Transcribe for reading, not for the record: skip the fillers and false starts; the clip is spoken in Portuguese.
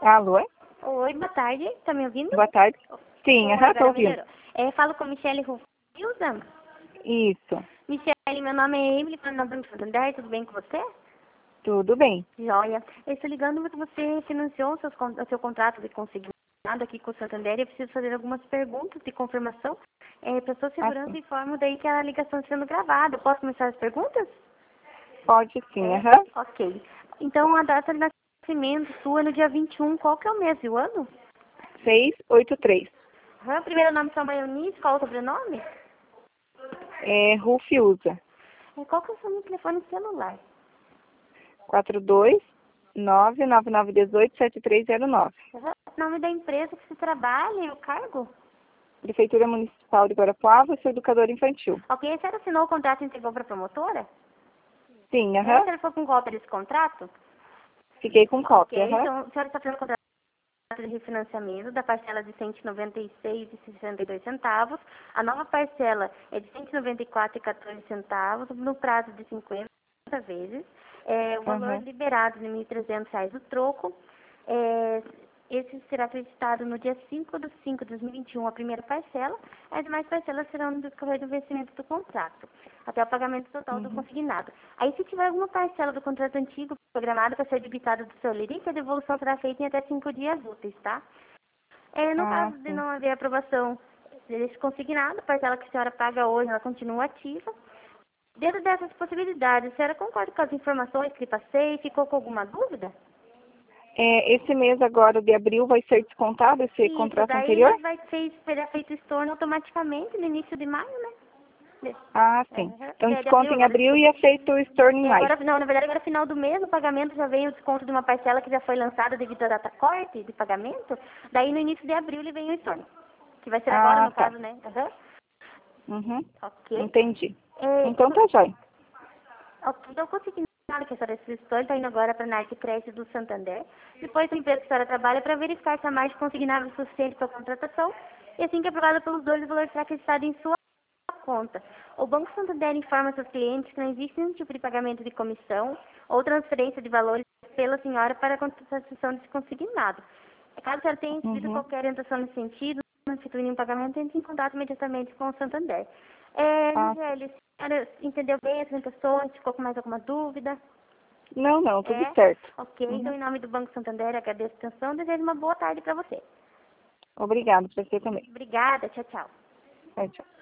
Alô? Oi, boa tarde. Tá me ouvindo? Boa tarde. Sim, Oi, aham, agora tô ouvindo. melhorou. Falo com Michele Rufilza. Isso, Michele, meu nome é Emily, falo no Banco Santander, tudo bem com você? tudo bem. Joia. Eu estou ligando porque você financiou o seu contrato de consignado aqui com o Santander e eu preciso fazer algumas perguntas de confirmação. Para sua segurança, Assim, informo daí que a ligação está sendo gravada. Eu posso começar as perguntas? pode sim, aham. Ok. Então, a data de nascimento sua é no dia 21. Qual que é o mês e o ano? 683. Primeiro nome sua mãe Eunice, qual é o sobrenome? Rufiusa. Qual que é o seu número de telefone celular? 42999187309. Nome da empresa que você trabalha e o cargo? Prefeitura Municipal de Guarapuava, sou educadora infantil. Ok, a senhora assinou o contrato e entregou para a promotora? Sim, A aham. senhora ficou com cópia desse contrato? Fiquei com Ok, cópia, aham. então a senhora está fazendo o contrato de refinanciamento da parcela de R$ 196,62. A nova parcela é de R$ 194,14 no prazo de 50 vezes. O valor Aham. liberado de R$ 1.300 do troco. É, esse será acreditado no dia 5/5/2021, a primeira parcela. As demais parcelas serão no decorrer do vencimento do contrato, até o pagamento total do Uhum. consignado. Aí, se tiver alguma parcela do contrato antigo programada para ser debitada do seu LIRIC, a devolução será feita em até 5 dias úteis, tá? No Ah, caso de sim. não haver aprovação desse consignado, a parcela que a senhora paga hoje, ela continua ativa. Dentro dessas possibilidades, a senhora concorda com as informações que passei? Ficou com alguma dúvida? Esse mês agora de abril vai ser descontado esse Isso, contrato daí anterior? será feito estorno automaticamente no início de maio, né? Ah, sim. Então De desconto abril, em não, abril e desculpa. é feito o estorno em maio. Agora, não, na verdade, agora final do mês, o pagamento já vem o desconto de uma parcela que já foi lançada devido à data corte de pagamento. Daí, no início de abril, ele vem o estorno. Que vai ser agora, Ah, no tá. caso, né? Uhum. Ok. Entendi. É, Então tá jóia. ok, então, consegui nada que a senhora solicitou, está indo agora para a NARC Crédito do Santander. Depois, a empresa que a senhora trabalha para verificar se a margem consignável é suficiente para a contratação. E assim que aprovada pelos dois, o valor será acreditado em sua conta. O Banco Santander informa seus clientes que não existe nenhum tipo de pagamento de comissão ou transferência de valores pela senhora para a contratação desse consignado. Caso a senhora tenha recebido Uhum. qualquer orientação nesse sentido, não instituir nenhum pagamento, entre em contato imediatamente com o Santander. Ah, Michele, a senhora entendeu bem as orientações? Ficou com mais alguma dúvida? não, não, tudo certo. Ok. Então, Uhum. em nome do Banco Santander, agradeço a atenção. Desejo uma boa tarde para você. Obrigado para você também. Obrigada. Tchau, tchau. Tchau, tchau.